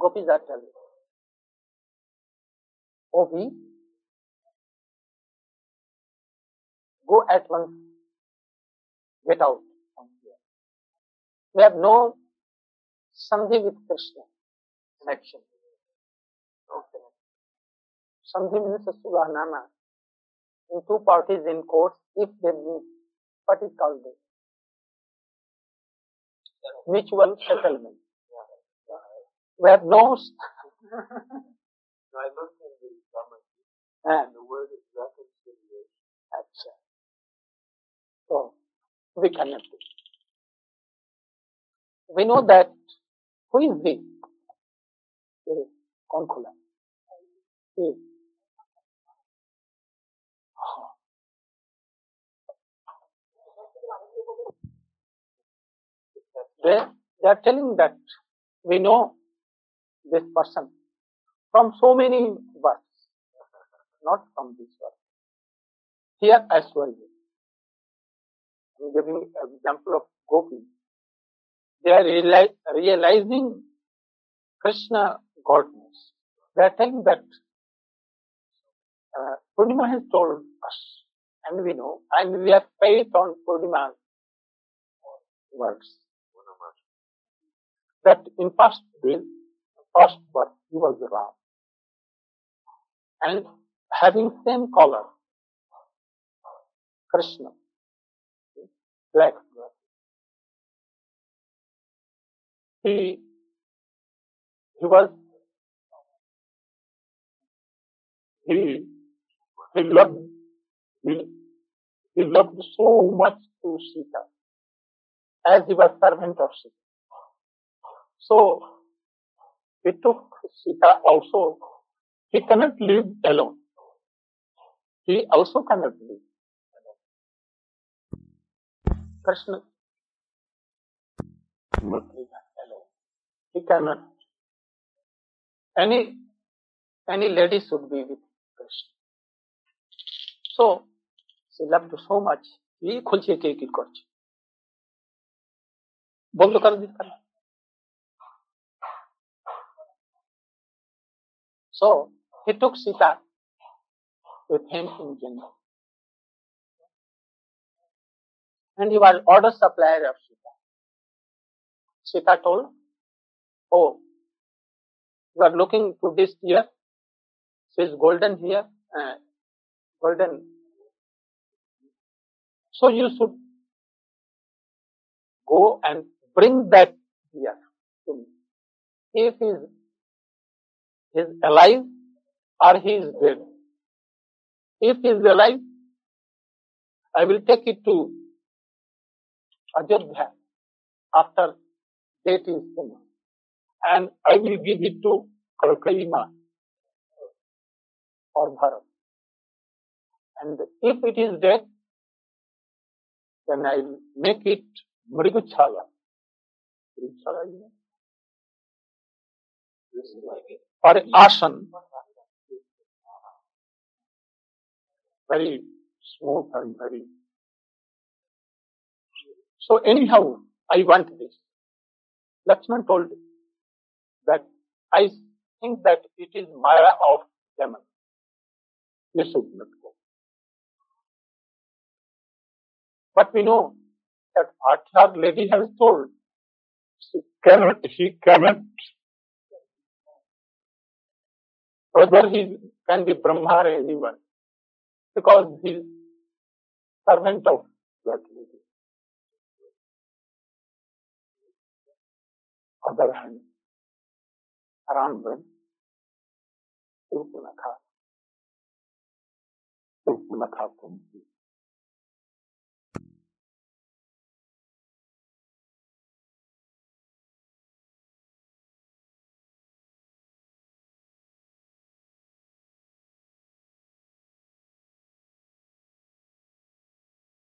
gopis are telling, "Oh, we go at once, get out from here. We have no sandhi with Krishna, connection. No connection. Sandhi means sulahnama. In two parties in courts, if they meet, what is called this? Mutual settlement. We have no. No, I looked in the Brahma and the word is reconciliation. Achha. So, we cannot do. We know that who is we? Kaun khula? They are telling that we know this person from so many verses, not from this verse. Here as well. I'm giving an example of Gopi. They are realizing Krishna godness. They are telling that Purnima has told us, and we know, and we have faith on Purnima's words, that in first birth he was Ram, and having same color, Krishna, black. He was he loved so much to Sita, as he was servant of Sita. So he took Sita also. He cannot live alone. He also cannot live alone. Krishna cannot live alone. He cannot. Any lady should be with Krishna. So she loved so much. He khulche ke ki korche. Bol to kar ditta. So he took Sita with him in Jannah. And he was order supplier of Sita. Sita told, "Oh, you are looking to this here. She is golden here, golden. So you should go and bring that here to me. If he is alive or he is dead. If he is alive, I will take it to Ajodhya after date is finished. And I will give it to Kalkaima or Bharat. And if it is dead, then I will make it Mriguchala. Mriguchala, you know? Or Asan. Very smooth and very. So anyhow, I want this. Lakshman told that I think that it is Maya of Yaman. You should not go. But we know that Bhattar lady has told he cannot, whether he can be Brahma or anyone, because he is servant of that lady. Other hand, Ram Brahma, Surpunakha Kunti.